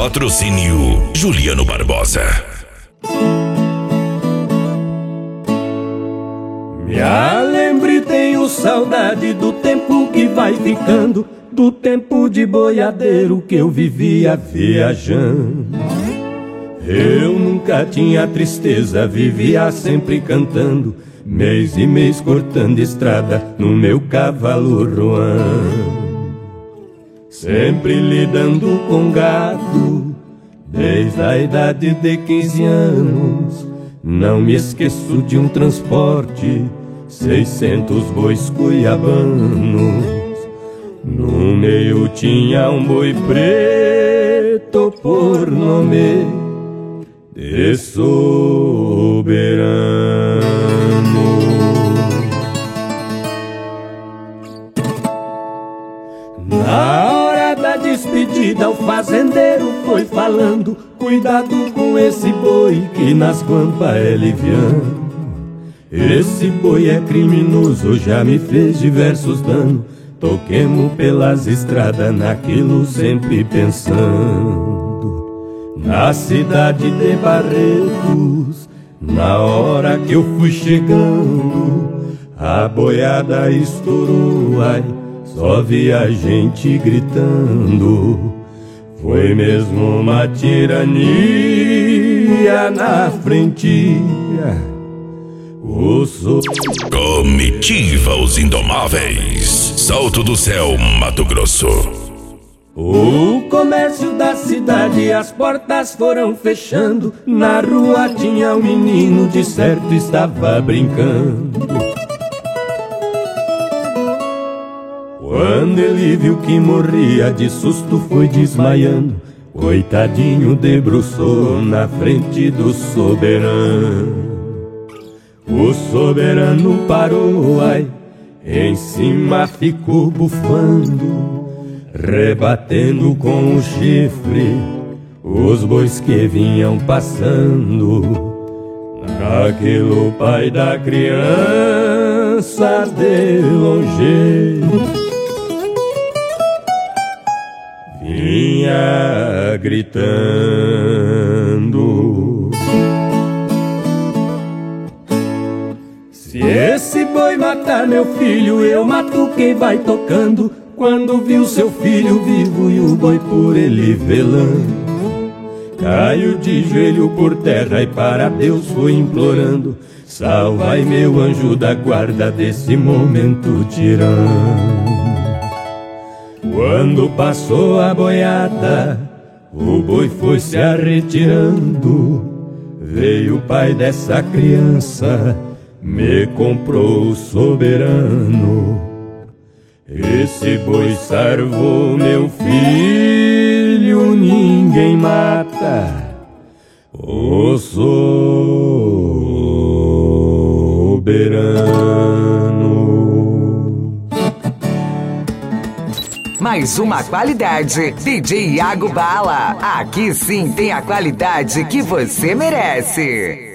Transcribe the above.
Patrocínio Juliano Barbosa. Me alembre, tenho saudade do tempo que vai ficando, do tempo de boiadeiro que eu vivia viajando. Eu nunca tinha tristeza, vivia sempre cantando, mês e mês cortando estrada no meu cavalo Ruan. Sempre lidando com gado, desde a idade de 15 anos. Não me esqueço de um transporte, 600 bois cuiabanos. No meio tinha um boi preto por nome de Soberano. Na hora da despedida o fazendeiro foi falando: cuidado com esse boi que nas guampas é liviano. Esse boi é criminoso, já me fez diversos danos. Toquemos pelas estradas naquilo sempre pensando. Na cidade de Barretos, na hora que eu fui chegando, a boiada estourou, ai, só via gente gritando. Foi mesmo uma tirania na frente. Comitiva Os Indomáveis, Salto do Céu, Mato Grosso. O comércio da cidade, as portas foram fechando. Na rua tinha um menino, de certo estava brincando. Quando ele viu que morria, de susto foi desmaiando. Coitadinho debruçou na frente do soberano. O soberano parou, ai, em cima ficou bufando, rebatendo com o chifre os bois que vinham passando. Naquilo pai da criança de longe vinha gritando: se esse boi matar meu filho, eu mato quem vai tocando. Quando viu seu filho vivo e o boi por ele velando, caiu de joelho por terra e para Deus foi implorando: salvai meu anjo da guarda desse momento tirano. Quando passou a boiada, o boi foi se arretirando. Veio o pai dessa criança, me comprou o soberano. Esse boi salvou meu filho, ninguém mata o soberano. Mais uma qualidade, DJ Iago Bala. Aqui sim tem a qualidade que você merece.